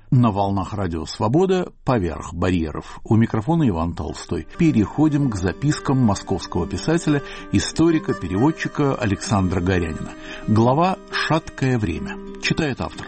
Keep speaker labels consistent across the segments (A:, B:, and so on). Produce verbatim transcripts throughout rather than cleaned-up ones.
A: На волнах радио «Свобода» поверх барьеров. У микрофона Иван Толстой. Переходим к запискам московского писателя, историка, переводчика Александра Горянина. Глава «Шаткое время». Читает автор.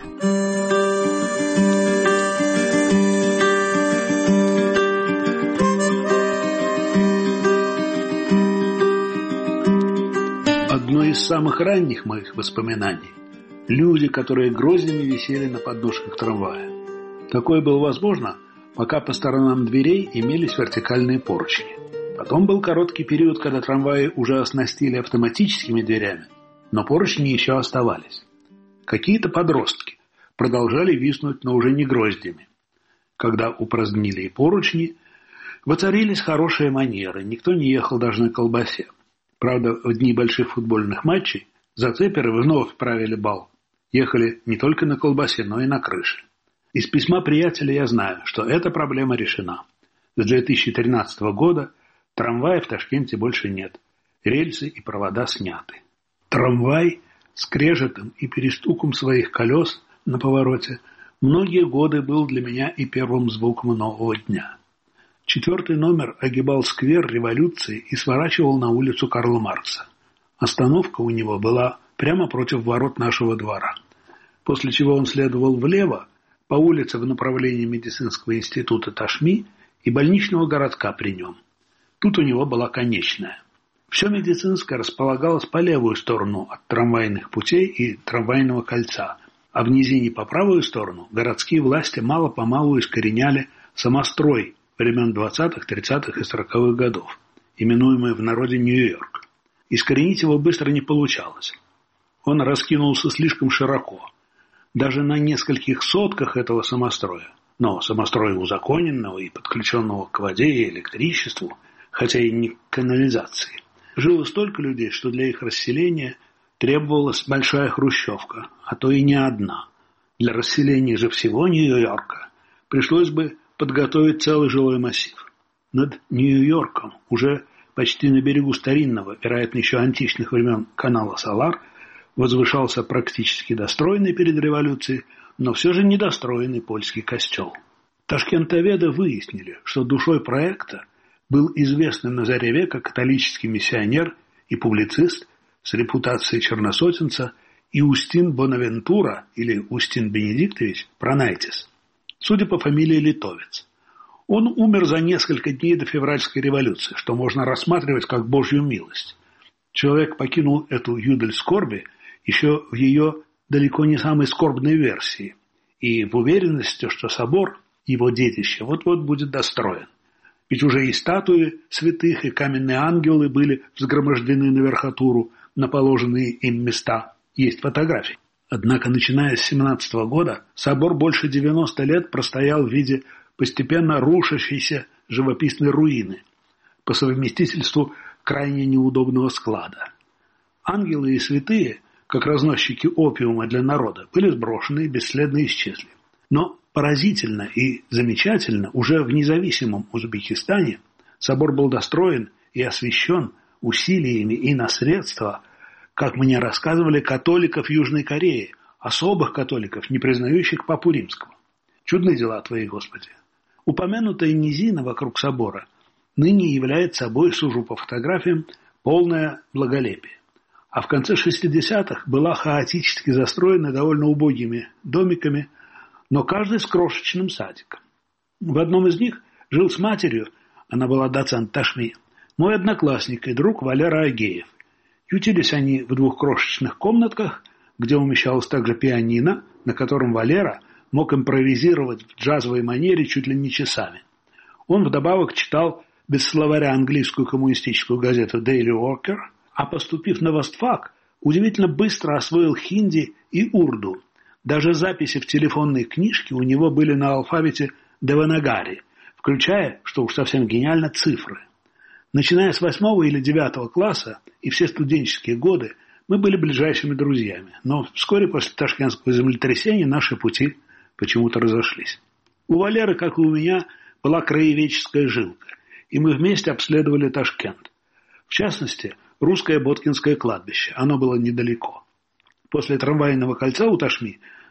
B: Одно из самых ранних моих воспоминаний – люди, которые гроздями висели на подножках трамвая. Такое было возможно, пока по сторонам дверей имелись вертикальные поручни. Потом был короткий период, когда трамваи уже оснастили автоматическими дверями, но поручни еще оставались. Какие-то подростки продолжали виснуть, но уже не гроздями. Когда упразднили и поручни, воцарились хорошие манеры, никто не ехал даже на колбасе. Правда, в дни больших футбольных матчей зацеперы вновь правили бал. Ехали не только на колбасе, но и на крыше. Из письма приятеля я знаю, что эта проблема решена. С две тысячи тринадцатого года трамвая в Ташкенте больше нет. Рельсы и провода сняты. Трамвай с скрежетом и перестуком своих колес на повороте многие годы был для меня и первым звуком нового дня. Четвертый номер огибал сквер Революции и сворачивал на улицу Карла Маркса. Остановка у него была прямо против ворот нашего двора. После чего он следовал влево, по улице в направлении медицинского института Ташми и больничного городка при нем. Тут у него была конечная. Все медицинское располагалось по левую сторону от трамвайных путей и трамвайного кольца, а в низине по правую сторону городские власти мало-помалу искореняли самострой времен двадцатых, тридцатых и сороковых годов, именуемый в народе Нью-Йорк. Искоренить его быстро не получалось. Он раскинулся слишком широко. Даже на нескольких сотках этого самостроя, но самостроя узаконенного и подключенного к воде и электричеству, хотя и не к канализации, жило столько людей, что для их расселения требовалась большая хрущевка, а то и не одна. Для расселения же всего Нью-Йорка пришлось бы подготовить целый жилой массив. Над Нью-Йорком, уже почти на берегу старинного, вероятно, еще античных времен канала Салар, возвышался практически достроенный перед революцией, но все же недостроенный польский костел. Ташкентоведы выяснили, что душой проекта был известный на заре века католический миссионер и публицист с репутацией черносотенца Иустин Бонавентура или Устин Бенедиктович Пронайтис, судя по фамилии литовец. Он умер за несколько дней до февральской революции, что можно рассматривать как Божью милость. Человек покинул эту юдоль скорби еще в ее далеко не самой скорбной версии, и в уверенности, что собор, его детище, вот-вот будет достроен. Ведь уже и статуи святых, и каменные ангелы были взгромождены на верхотуру, на положенные им места. Есть фотографии. Однако, начиная с семнадцатого года, собор больше девяноста лет простоял в виде постепенно рушащейся живописной руины, по совместительству крайне неудобного склада. Ангелы и святые, как разносчики опиума для народа, были сброшены и бесследно исчезли. Но поразительно и замечательно, уже в независимом Узбекистане собор был достроен и освящен усилиями и на средства, как мне рассказывали, католиков Южной Кореи, особых католиков, не признающих Папу Римского. Чудные дела Твои, Господи. Упомянутая низина вокруг собора ныне является собой, сужу по фотографиям, полное благолепие. А в конце шестидесятых была хаотически застроена довольно убогими домиками, но каждый с крошечным садиком. В одном из них жил с матерью, она была доцент Ташми, мой одноклассник и друг Валера Агеев. Ютились они в двух крошечных комнатках, где умещалось также пианино, на котором Валера мог импровизировать в джазовой манере чуть ли не часами. Он вдобавок читал без словаря английскую коммунистическую газету Daily Worker, а поступив на Востфак, удивительно быстро освоил хинди и урду. Даже записи в телефонной книжке у него были на алфавите Деванагари, включая, что уж совсем гениально, цифры. Начиная с восьмого или девятого класса и все студенческие годы мы были ближайшими друзьями, но вскоре после ташкентского землетрясения наши пути почему-то разошлись. У Валеры, как и у меня, была краеведческая жилка, и мы вместе обследовали Ташкент. В частности, русское Боткинское кладбище, оно было недалеко. После трамвайного кольца у Ташми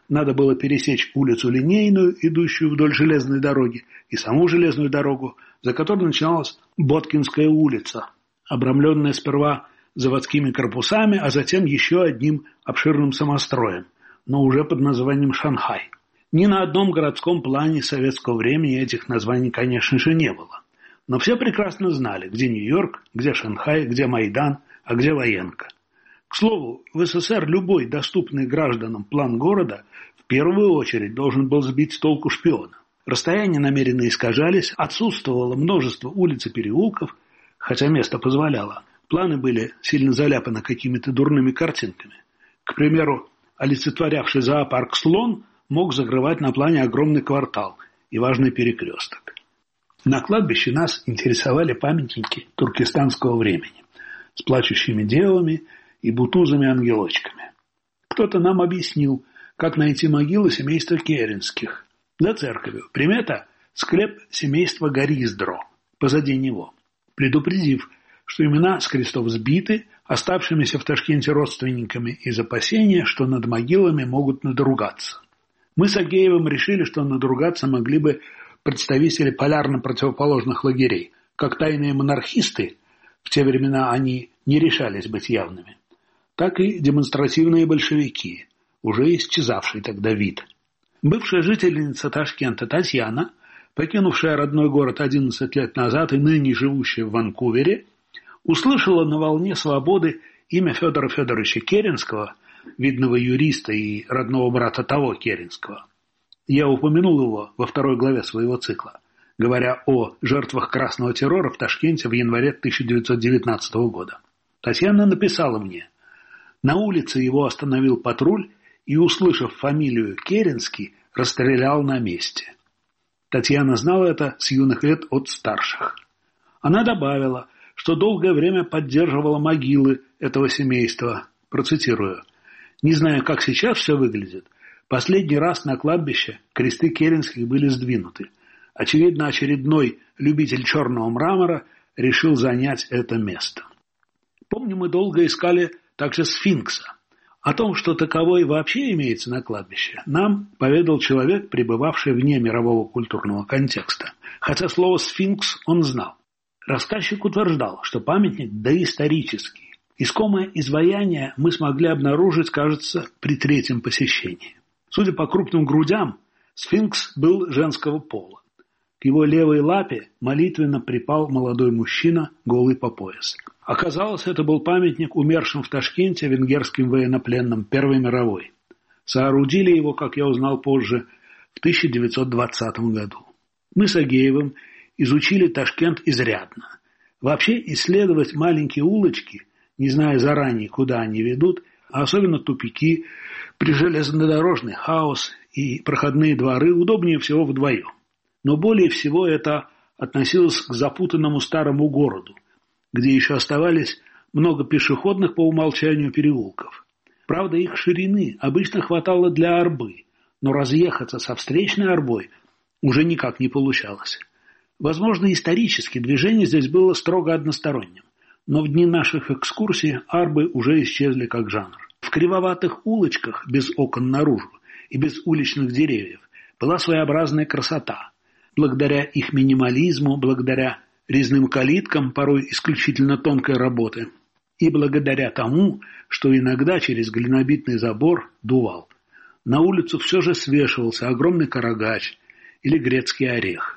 B: надо было пересечь улицу Линейную, идущую вдоль железной дороги, и саму железную дорогу, за которой начиналась Боткинская улица, обрамленная сперва заводскими корпусами, а затем еще одним обширным самостроем, но уже под названием Шанхай. Ни на одном городском плане советского времени этих названий, конечно же, не было. Но все прекрасно знали, где Нью-Йорк, где Шанхай, где Майдан, а где Военка. К слову, в СССР любой доступный гражданам план города в первую очередь должен был сбить с толку шпиона. Расстояния намеренно искажались, отсутствовало множество улиц и переулков, хотя место позволяло. Планы были сильно заляпаны какими-то дурными картинками. К примеру, олицетворявший зоопарк слон мог закрывать на плане огромный квартал и важный перекресток. На кладбище нас интересовали памятники туркестанского времени с плачущими девами и бутузами-ангелочками. Кто-то нам объяснил, как найти могилы семейства Керенских. За церковью примета – склеп семейства Гориздро, позади него, предупредив, что имена с крестов сбиты оставшимися в Ташкенте родственниками из опасения, что над могилами могут надругаться. Мы с Агеевым решили, что надругаться могли бы представители полярно противоположных лагерей. Как тайные монархисты, в те времена они не решались быть явными, так и демонстративные большевики, уже исчезавший тогда вид. Бывшая жительница Ташкента Татьяна, покинувшая родной город одиннадцать лет назад и ныне живущая в Ванкувере, услышала на волне свободы имя Федора Федоровича Керенского, видного юриста и родного брата того Керенского. Я упомянул его во второй главе своего цикла, говоря о жертвах красного террора в Ташкенте в январе тысяча девятьсот девятнадцатого года. Татьяна написала мне: на улице его остановил патруль и, услышав фамилию Керенский, расстрелял на месте. Татьяна знала это с юных лет от старших. Она добавила, что долгое время поддерживала могилы этого семейства. Процитирую: «Не знаю, как сейчас все выглядит. Последний раз на кладбище кресты Керенских были сдвинуты. Очевидно, очередной любитель черного мрамора решил занять это место». Помню, мы долго искали также сфинкса. О том, что таковой вообще имеется на кладбище, нам поведал человек, пребывавший вне мирового культурного контекста. Хотя слово «сфинкс» он знал. Рассказчик утверждал, что памятник доисторический. Искомое изваяние мы смогли обнаружить, кажется, при третьем посещении. Судя по крупным грудям, сфинкс был женского пола. К его левой лапе молитвенно припал молодой мужчина, голый по пояс. Оказалось, это был памятник умершим в Ташкенте венгерским военнопленным Первой мировой. Соорудили его, как я узнал позже, в тысяча девятьсот двадцатом году. Мы с Агеевым изучили Ташкент изрядно. Вообще исследовать маленькие улочки, не зная заранее, куда они ведут, а особенно тупики, прижелезнодорожный хаос и проходные дворы удобнее всего вдвоем. Но более всего это относилось к запутанному старому городу, где еще оставались много пешеходных по умолчанию переулков. Правда, их ширины обычно хватало для арбы, но разъехаться со встречной арбой уже никак не получалось. Возможно, исторически движение здесь было строго односторонним, но в дни наших экскурсий арбы уже исчезли как жанр. В кривоватых улочках без окон наружу и без уличных деревьев была своеобразная красота. Благодаря их минимализму, благодаря резным калиткам, порой исключительно тонкой работы, и благодаря тому, что иногда через глинобитный забор дувал, на улицу все же свешивался огромный карагач или грецкий орех.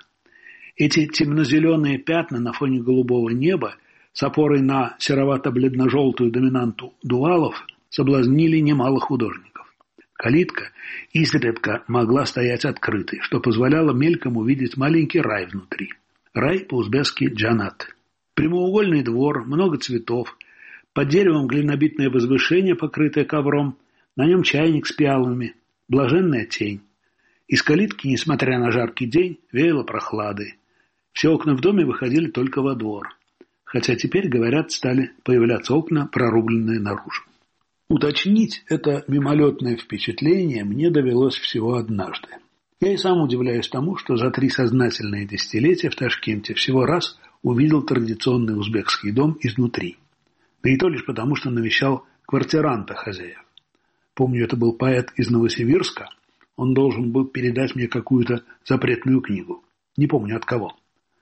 B: Эти темно-зеленые пятна на фоне голубого неба с опорой на серовато-бледно-желтую доминанту дувалов соблазнили немало художников. Калитка изредка могла стоять открытой, что позволяло мельком увидеть маленький рай внутри. Рай по-узбекски джанат. Прямоугольный двор, много цветов, под деревом глинобитное возвышение, покрытое ковром, на нем чайник с пиалами, блаженная тень. Из калитки, несмотря на жаркий день, веяло прохладой. Все окна в доме выходили только во двор, хотя теперь, говорят, стали появляться окна, прорубленные наружу. Уточнить это мимолетное впечатление мне довелось всего однажды. Я и сам удивляюсь тому, что за три сознательные десятилетия в Ташкенте всего раз увидел традиционный узбекский дом изнутри. Да и то лишь потому, что навещал квартиранта хозяев. Помню, это был поэт из Новосибирска, Он должен был передать мне какую-то запретную книгу. Не помню от кого.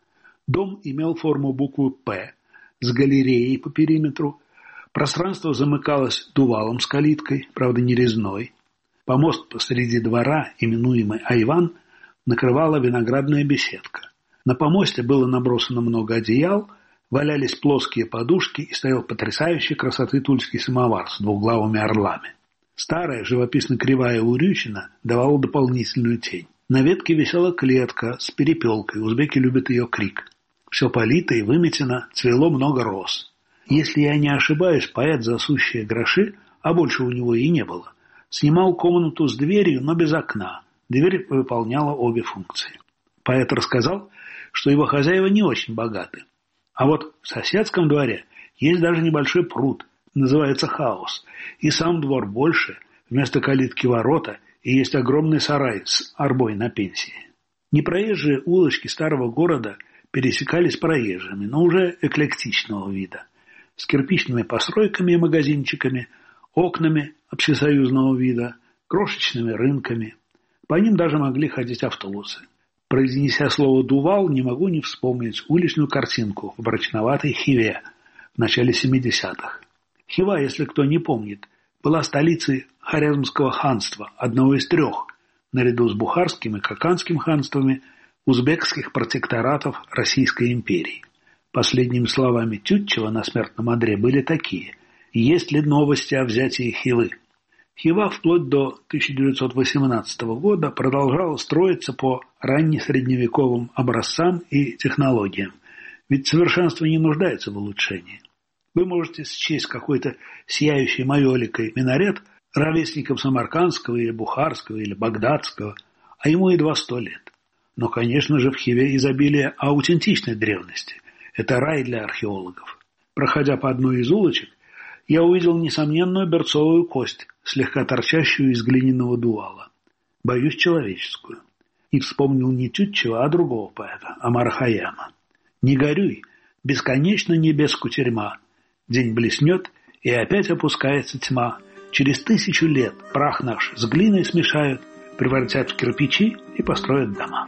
B: Дом имел форму буквы «П» с галереей по периметру. Пространство замыкалось дувалом с калиткой, правда не резной. Помост посреди двора, именуемый Айван, накрывала виноградная беседка. На помосте было набросано много одеял, валялись плоские подушки и стоял потрясающей красоты тульский самовар с двуглавыми орлами. Старая, живописно кривая урючина давала дополнительную тень. На ветке висела клетка с перепелкой, узбеки любят ее крик. Все полито и выметено, цвело много роз. Если я не ошибаюсь, поэт за сущие гроши, а больше у него и не было, снимал комнату с дверью, но без окна. Дверь выполняла обе функции. Поэт рассказал, что его хозяева не очень богаты. А вот в соседском дворе есть даже небольшой пруд, называется Хаос, и сам двор больше, вместо калитки ворота, и есть огромный сарай с арбой на пенсии. Непроезжие улочки старого города пересекались проезжими, но уже эклектичного вида, с кирпичными постройками и магазинчиками, окнами общесоюзного вида, крошечными рынками. По ним даже могли ходить автобусы. Произнеся слово «дувал», не могу не вспомнить уличную картинку в мрачноватой Хиве в начале семидесятых. Хива, если кто не помнит, была столицей Хорезмского ханства, одного из трех, наряду с Бухарским и Каканским ханствами, узбекских протекторатов Российской империи. Последними словами Тютчева на смертном одре были такие: «Есть ли новости о взятии Хивы?» Хива вплоть до тысяча девятьсот восемнадцатого года продолжала строиться по раннесредневековым образцам и технологиям, ведь совершенство не нуждается в улучшении. Вы можете счесть какой-то сияющий майоликой минарет ровесником Самаркандского или Бухарского или Багдадского, а ему едва сто лет. Но, конечно же, в Хиве изобилие аутентичной древности. Это рай для археологов. Проходя по одной из улочек, я увидел несомненную берцовую кость, слегка торчащую из глиняного дувала. Боюсь, человеческую. И вспомнил не Тютчева, а другого поэта, Омара Хайяма. «Не горюй, бесконечно небеску тюрьма. День блеснет, и опять опускается тьма. Через тысячу лет прах наш с глиной смешают, превратят в кирпичи и построят дома».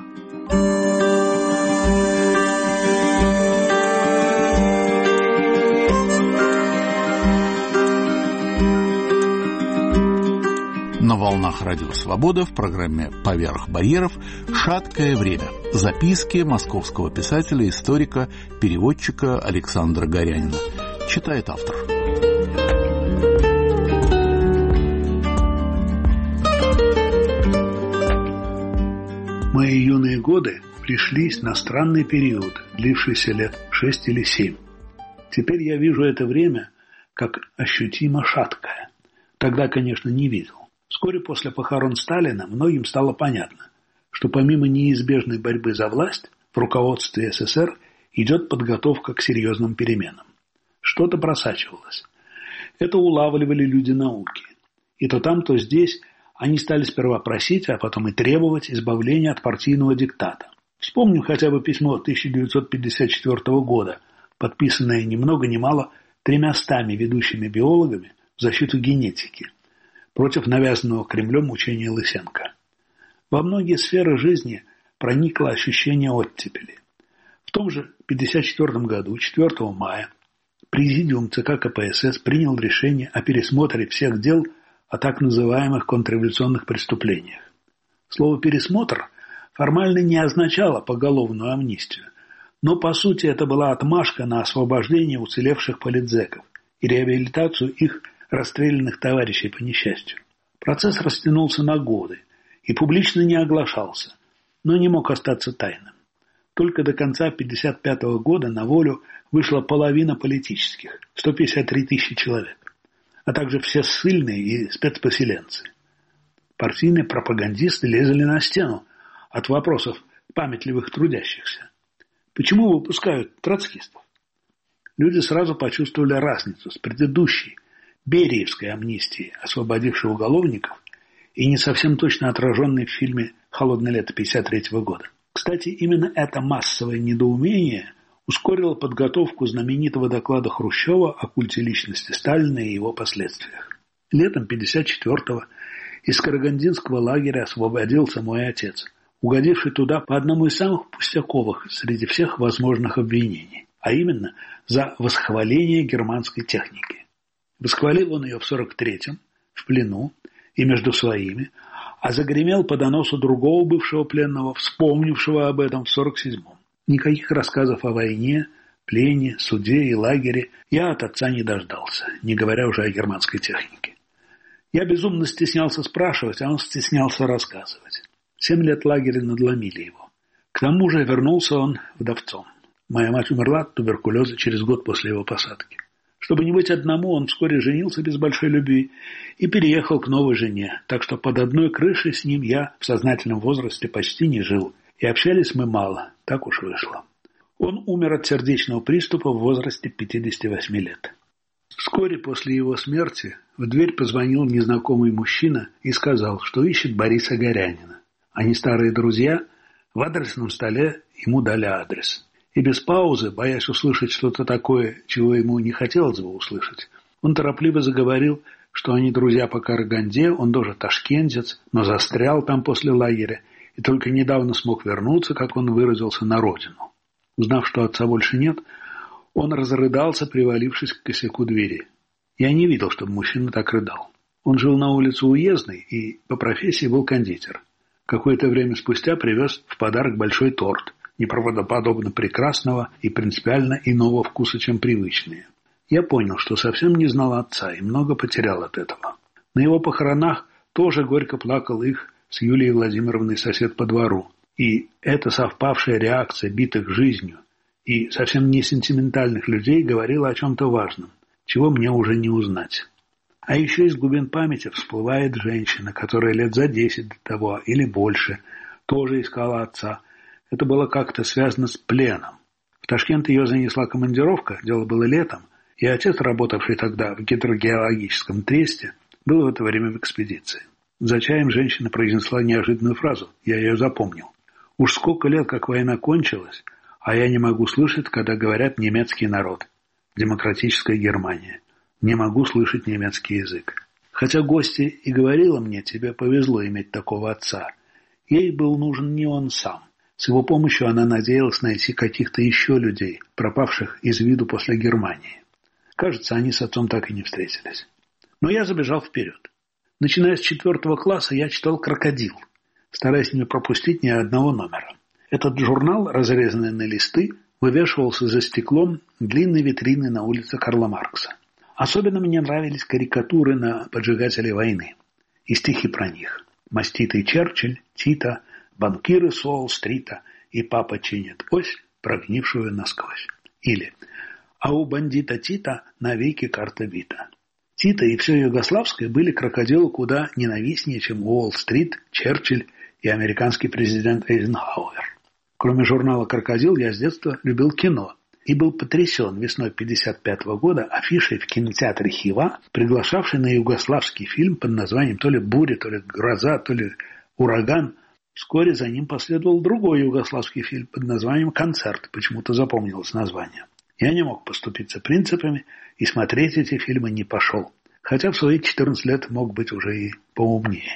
A: На волнах Радио Свобода в программе «Поверх барьеров» «Шаткое время». Записки московского писателя, историка, переводчика Александра Горянина. Читает автор.
B: Мои юные годы пришлись на странный период, длившийся лет шесть или семь. Теперь я вижу это время как ощутимо шаткое. Тогда, конечно, не видел. Вскоре после похорон Сталина многим стало понятно, что помимо неизбежной борьбы за власть в руководстве СССР идет подготовка к серьезным переменам. Что-то просачивалось. Это улавливали люди науки. И то там, то здесь они стали сперва просить, а потом и требовать избавления от партийного диктата. Вспомним хотя бы письмо тысяча девятьсот пятьдесят четвёртого года, подписанное ни много ни мало тремястами ведущими биологами в защиту генетики, против навязанного Кремлем учения Лысенко. Во многие сферы жизни проникло ощущение оттепели. В том же пятьдесят четвёртом году, четвёртого мая, Президиум ЦК КПСС принял решение о пересмотре всех дел о так называемых контрреволюционных преступлениях. Слово «пересмотр» формально не означало поголовную амнистию, но по сути это была отмашка на освобождение уцелевших политзеков и реабилитацию их расстрелянных товарищей по несчастью. Процесс растянулся на годы и публично не оглашался, но не мог остаться тайным. Только до конца пятьдесят пятого года на волю вышла половина политических, сто пятьдесят три тысячи человек, а также все ссыльные и спецпоселенцы. Партийные пропагандисты лезли на стену от вопросов памятливых трудящихся. Почему выпускают троцкистов? Люди сразу почувствовали разницу с предыдущей Бериевской амнистией, освободившей уголовников, и не совсем точно отраженной в фильме «Холодное лето» пятьдесят третьего года. Кстати, именно это массовое недоумение ускорило подготовку знаменитого доклада Хрущева о культе личности Сталина и его последствиях. Летом пятьдесят четвёртого Из карагандинского лагеря освободился мой отец, угодивший туда по одному из самых пустяковых среди всех возможных обвинений, а именно за восхваление германской техники. Восхвалил он ее в сорок третьем, в плену и между своими, а загремел по доносу другого бывшего пленного, вспомнившего об этом в сорок седьмом. Никаких рассказов о войне, плене, суде и лагере я от отца не дождался, не говоря уже о германской технике. Я безумно стеснялся спрашивать, а он стеснялся рассказывать. Семь лет лагеря надломили его. К тому же вернулся он вдовцом. Моя мать умерла от туберкулеза через год после его посадки. Чтобы не быть одному, он вскоре женился без большой любви и переехал к новой жене, так что под одной крышей с ним я в сознательном возрасте почти не жил, и общались мы мало, так уж вышло. Он умер от сердечного приступа в возрасте пятидесяти восьми лет. Вскоре после его смерти в дверь позвонил незнакомый мужчина и сказал, что ищет Бориса Горянина. Они старые друзья, в адресном столе ему дали адрес. И без паузы, боясь услышать что-то такое, чего ему не хотелось бы услышать, он торопливо заговорил, что они друзья по Караганде, он тоже ташкентец, но застрял там после лагеря и только недавно смог вернуться, как он выразился, на родину. Узнав, что отца больше нет, он разрыдался, привалившись к косяку двери. Я не видел, чтобы мужчина так рыдал. Он жил на улице Уездной и по профессии был кондитер. Какое-то время спустя привез в подарок большой торт, неправдоподобно прекрасного и принципиально иного вкуса, чем привычные. Я понял, что совсем не знал отца и много потерял от этого. На его похоронах тоже горько плакал их с Юлией Владимировной сосед по двору. И эта совпавшая реакция битых жизнью и совсем не сентиментальных людей говорила о чем-то важном, чего мне уже не узнать. А еще из глубин памяти всплывает женщина, которая лет за десять до того или больше тоже искала отца. Это было как-то связано с пленом. В Ташкент ее занесла командировка, дело было летом, и отец, работавший тогда в гидрогеологическом тресте, был в это время в экспедиции. За чаем женщина произнесла неожиданную фразу, я ее запомнил. Уж сколько лет, как война кончилась, а я не могу слышать, когда говорят немецкий народ, демократическая Германия. Не могу слышать немецкий язык. Хотя гостья и говорила мне, тебе повезло иметь такого отца, ей был нужен не он сам. С его помощью она надеялась найти каких-то еще людей, пропавших из виду после Германии. Кажется, они с отцом так и не встретились. Но я забежал вперед. Начиная с четвертого класса я читал «Крокодил», стараясь не пропустить ни одного номера. Этот журнал, разрезанный на листы, вывешивался за стеклом длинной витрины на улице Карла Маркса. Особенно мне нравились карикатуры на поджигателей войны и стихи про них. Маститый Черчилль, Тита, банкиры с Уолл-стрита и папа чинит ось, прогнившую насквозь. Или «А у бандита Тита навеки карта бита». Тита и все югославское были крокодилу куда ненавистнее, чем Уолл-стрит, Черчилль и американский президент Эйзенхауэр. Кроме журнала «Крокодил» я с детства любил кино и был потрясен весной пятьдесят пятого года афишей в кинотеатре «Хива», приглашавшей на югославский фильм под названием то ли «Буря», то ли «Гроза», то ли «Ураган». Вскоре за ним последовал другой югославский фильм под названием «Концерт», почему-то запомнилось название. Я не мог поступиться принципами и смотреть эти фильмы не пошел, хотя в свои четырнадцать лет мог быть уже и поумнее.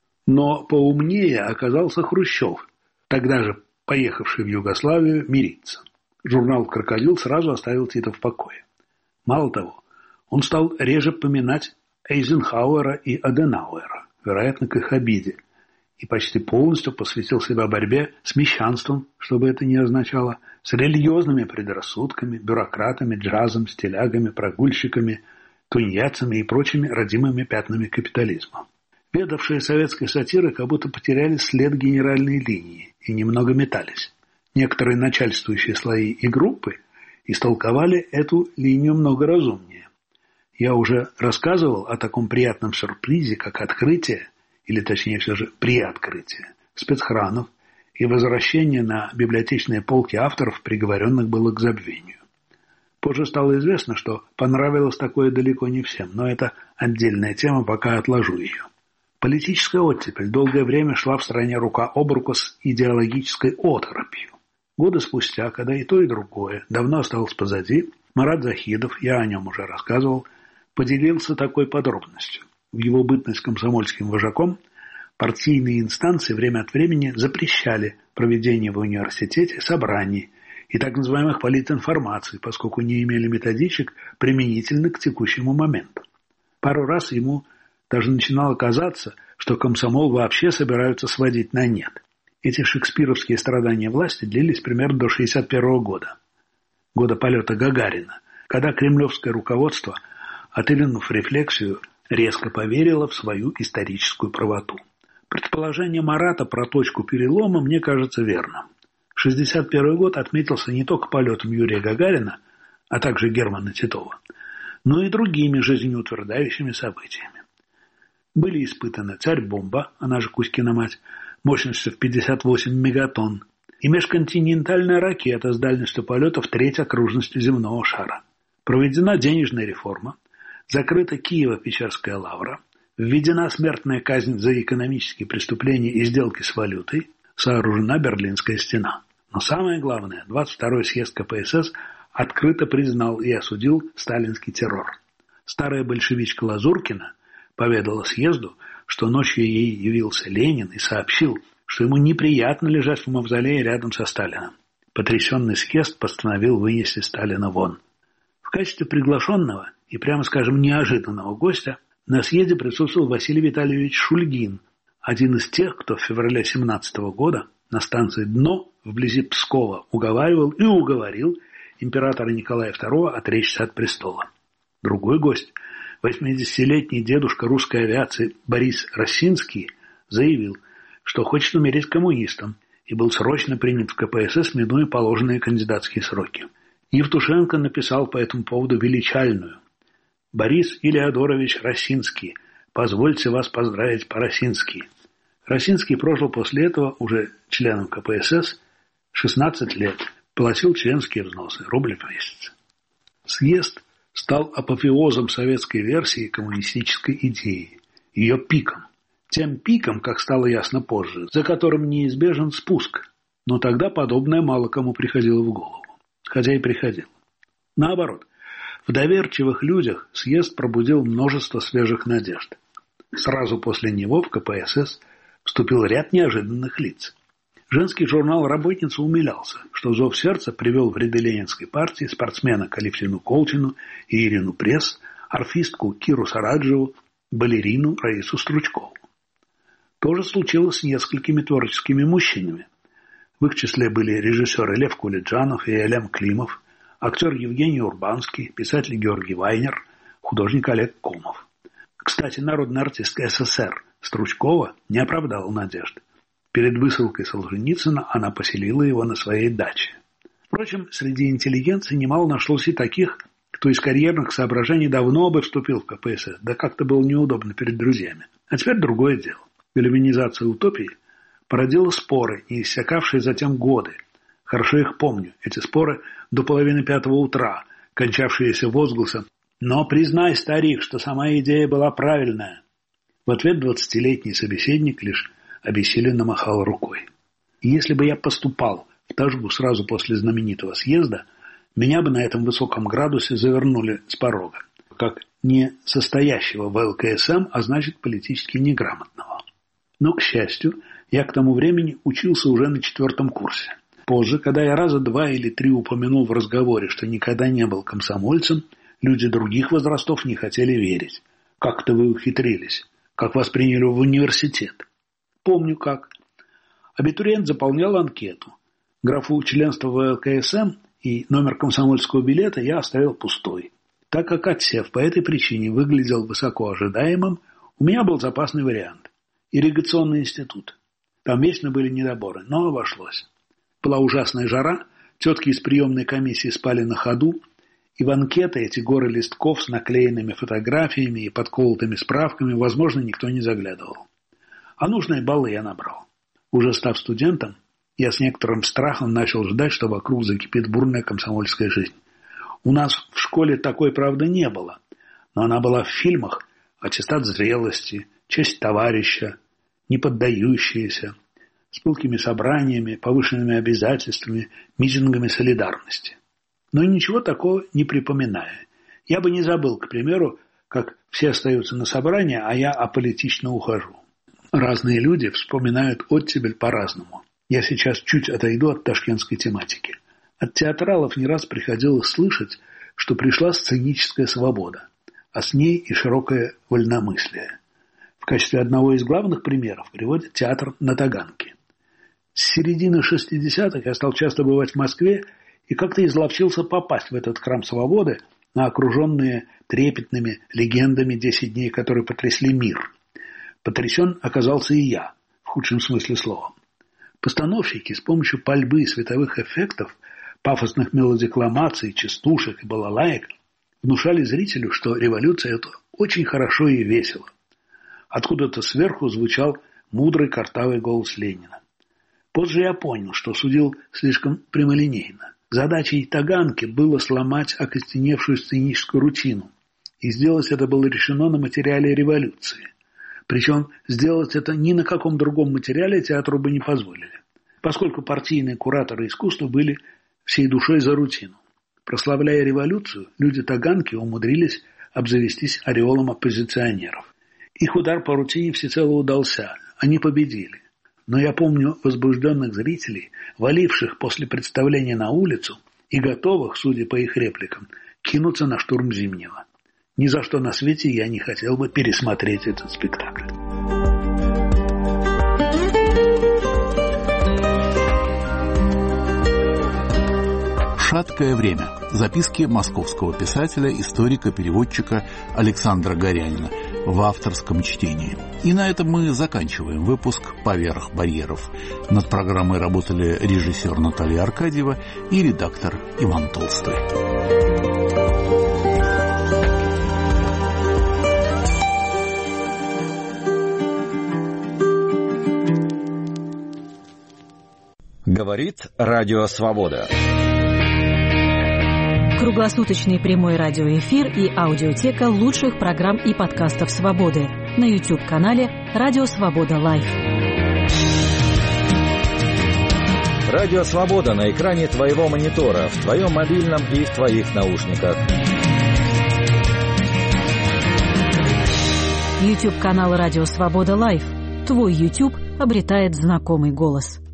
B: Но поумнее оказался Хрущев, тогда же поехавший в Югославию мириться. Журнал «Крокодил» сразу оставил Тита в покое. Мало того, он стал реже поминать Эйзенхауэра и Аденауэра, вероятно, к их обиде, и почти полностью посвятил себя борьбе с мещанством, что бы это ни означало, с религиозными предрассудками, бюрократами, джазом, стилягами, прогульщиками, тунеядцами и прочими родимыми пятнами капитализма. Ведавшие советской сатиры как будто потеряли след генеральной линии и немного метались. Некоторые начальствующие слои и группы истолковали эту линию много разумнее. Я уже рассказывал о таком приятном сюрпризе, как открытие, или точнее все же приоткрытие, спецхранов и возвращение на библиотечные полки авторов, приговоренных было к забвению. Позже стало известно, что понравилось такое далеко не всем, но это отдельная тема, пока отложу ее. Политическая оттепель долгое время шла в стране рука об руку с идеологической оторопью. Годы спустя, когда и то, и другое давно осталось позади, Марат Захидов, я о нем уже рассказывал, поделился такой подробностью. В его бытность комсомольским вожаком партийные инстанции время от времени запрещали проведение в университете собраний и так называемых политинформаций, поскольку не имели методичек применительно к текущему моменту. Пару раз ему даже начинало казаться, что комсомол вообще собираются сводить на нет. Эти шекспировские страдания власти длились примерно до шестьдесят первого года, года полета Гагарина, когда кремлевское руководство, отринув рефлексию, резко поверило в свою историческую правоту. Предположение Марата про точку перелома мне кажется верным. шестьдесят первый год отметился не только полетом Юрия Гагарина, а также Германа Титова, но и другими жизнеутверждающими событиями. Были испытаны царь-бомба, она же Кузькина мать, мощностью в пятьдесят восемь мегатонн, и межконтинентальная ракета с дальностью полета в треть окружности земного шара. Проведена денежная реформа, закрыта Киево-Печерская лавра, введена смертная казнь за экономические преступления и сделки с валютой, сооружена Берлинская стена. Но самое главное, двадцать второй съезд ка пэ эс эс открыто признал и осудил сталинский террор. Старая большевичка Лазуркина поведала съезду, что ночью ей явился Ленин и сообщил, что ему неприятно лежать в мавзолее рядом со Сталиным. Потрясенный съезд постановил вынести Сталина вон. В качестве приглашенного и, прямо скажем, неожиданного гостя на съезде присутствовал Василий Витальевич Шульгин, один из тех, кто в феврале семнадцатого года на станции Дно вблизи Пскова уговаривал и уговорил императора Николая второго отречься от престола. Другой гость, восьмидесятилетний дедушка русской авиации Борис Росинский, заявил, что хочет умереть коммунистом, и был срочно принят в ка пэ эс эс, минуя положенные кандидатские сроки. Евтушенко написал по этому поводу величальную: «Борис Илеодорович Росинский, позвольте вас поздравить по-росински». Росинский прожил после этого уже членом ка пэ эс эс шестнадцать лет, платил членские взносы, рубль в месяц. Съезд стал апофеозом советской версии коммунистической идеи, ее пиком. Тем пиком, как стало ясно позже, за которым неизбежен спуск, но тогда подобное мало кому приходило в голову, хотя и приходило. Наоборот, в доверчивых людях съезд пробудил множество свежих надежд. Сразу после него в ка пэ эс эс вступил ряд неожиданных лиц. Женский журнал «Работница» умилялся, что зов сердца привел в ряды Ленинской партии спортсмена Алевтину Колчину и Ирину Пресс, орфистку Киру Сараджеву, балерину Раису Стручкову. То же случилось с несколькими творческими мужчинами. В их числе были режиссеры Лев Кулиджанов и Элем Климов, актер Евгений Урбанский, писатель Георгий Вайнер, художник Олег Комов. Кстати, народная артистка эс эс эс эр Стручкова не оправдала надежды. Перед высылкой Солженицына она поселила его на своей даче. Впрочем, среди интеллигенции немало нашлось и таких, кто из карьерных соображений давно бы вступил в ка пэ эс эс, да как-то было неудобно перед друзьями. А теперь другое дело. Гальванизация утопии породила споры, не иссякавшие затем годы. Хорошо их помню, эти споры до половины пятого утра, кончавшиеся возгласом: «Но признай, старик, что сама идея была правильная». В ответ двадцатилетний собеседник лишь обессиленно махал рукой. И если бы я поступал в Ташгу сразу после знаменитого съезда, меня бы на этом высоком градусе завернули с порога, как не состоящего в эл ка эс эм, а значит политически неграмотного. Но, к счастью, я к тому времени учился уже на четвертом курсе. Позже, когда я раза два или три упомянул в разговоре, что никогда не был комсомольцем, люди других возрастов не хотели верить. Как-то вы ухитрились, как вас приняли в университет. Помню как. Абитуриент заполнял анкету. Графу членства в эл ка эс эм и номер комсомольского билета я оставил пустой. Так как отсев по этой причине выглядел высоко ожидаемым, у меня был запасный вариант. Ирригационный институт. Там вечно были недоборы, но обошлось. Была ужасная жара, тетки из приемной комиссии спали на ходу, и в анкеты эти горы листков с наклеенными фотографиями и подколотыми справками, возможно, никто не заглядывал. А нужные баллы я набрал. Уже став студентом, я с некоторым страхом начал ждать, что вокруг закипит бурная комсомольская жизнь. У нас в школе такой, правда, не было, но она была в фильмах: аттестат зрелости, честь товарища, неподдающиеся, с пылкими собраниями, повышенными обязательствами, митингами солидарности. Но ничего такого не припоминаю. Я бы не забыл, к примеру, как все остаются на собрании, а я аполитично ухожу. Разные люди вспоминают оттепель по-разному. Я сейчас чуть отойду от ташкентской тематики. От театралов не раз приходилось слышать, что пришла сценическая свобода, а с ней и широкое вольномыслие. В качестве одного из главных примеров приводят театр на Таганке. С середины шестидесятых я стал часто бывать в Москве и как-то изловчился попасть в этот храм свободы, на окруженные трепетными легендами десять дней, которые потрясли мир. Потрясен оказался и я, в худшем смысле слова. Постановщики с помощью пальбы и световых эффектов, пафосных мелодикламаций, частушек и балалаек внушали зрителю, что революция – это очень хорошо и весело. Откуда-то сверху звучал мудрый картавый голос Ленина. Позже я понял, что судил слишком прямолинейно. Задачей Таганки было сломать окостеневшую сценическую рутину, и сделать это было решено на материале революции. Причем сделать это ни на каком другом материале театру бы не позволили, поскольку партийные кураторы искусства были всей душой за рутину. Прославляя революцию, люди Таганки умудрились обзавестись ореолом оппозиционеров. Их удар по рутине всецело удался, они победили. Но я помню возбужденных зрителей, валивших после представления на улицу и готовых, судя по их репликам, кинуться на штурм Зимнего. Ни за что на свете я не хотел бы пересмотреть этот спектакль.
A: «Шаткое время». Записки московского писателя, историка, переводчика Александра Горянина в авторском чтении. И на этом мы заканчиваем выпуск «Поверх барьеров». Над программой работали режиссер Наталья Аркадьева и редактор Иван Толстой.
C: Говорит Радио Свобода.
D: Круглосуточный прямой радиоэфир и аудиотека лучших программ и подкастов «Свободы» на YouTube-канале «Радио Свобода Лайв».
C: Радио Свобода на экране твоего монитора, в твоем мобильном и в твоих наушниках.
D: YouTube-канал «Радио Свобода Лайв». Твой YouTube обретает знакомый голос.